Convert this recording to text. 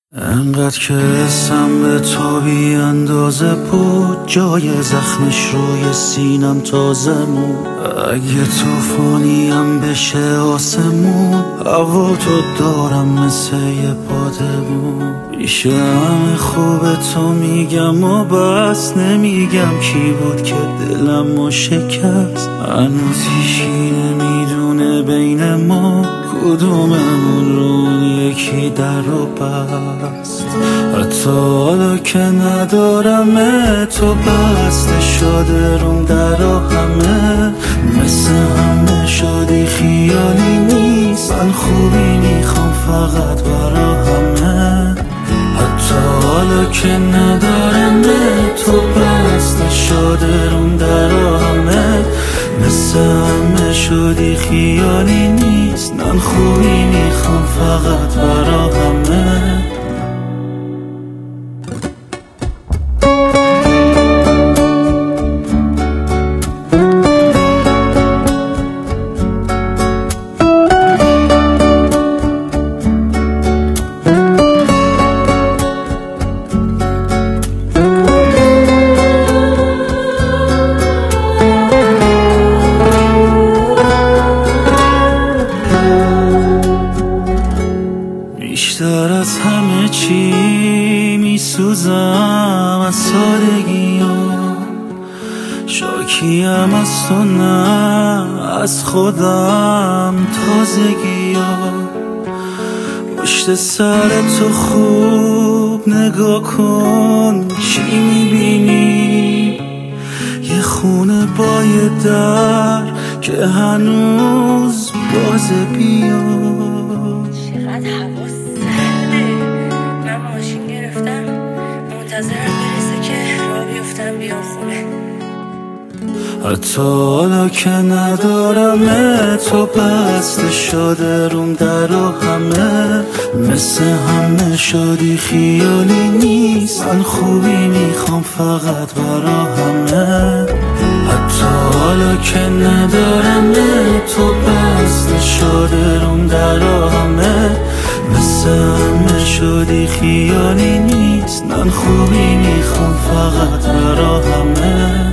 انقدر که اسم به تو بی اندازه بود، جای زخمش روی سینم تازه مون. اگه توفانیم بشه آسمون، هوا تو دارم مثل یه بادمون. پیش همه خوب تو میگم و بس نمیگم کی بود که دلمو شکست. هنوز هیچی نمیدونه بین ما کدوممون رو یکی در رو بست. حتی حالا که ندارم تو بسته شده روم در همه، مثل همه شدی خیالی نیست. من خوبی میخوام فقط برا همه. حتی حالا که ندارم تو بسته شده روم در همه، مثل همه شدی خیالی نیست. من خوبی میخوام فقط برا همه. بیشتر از همه چی میسوزم از سادگی ها، شاکیم از تو نه از خودم تازگی ها. پشت سر تو خوب نگاه کن چی میبینی؟ یه خونه با یه در که هنوز بازه بیاد. چقدر هوا سرده. من ماشین گرفتم منتظرم برسه که راه بیفتم بیام خونه. حتی حالا که ندارم تو بسته شده روم در همه، مثل همه شدی خیالی نیست. من خوبی میخوام فقط برا همه. حتی حالا که ندارم تو بسته شده روم در همه، مثل همه شدی خیالی نیست. من خوبی میخوام فقط برا همه.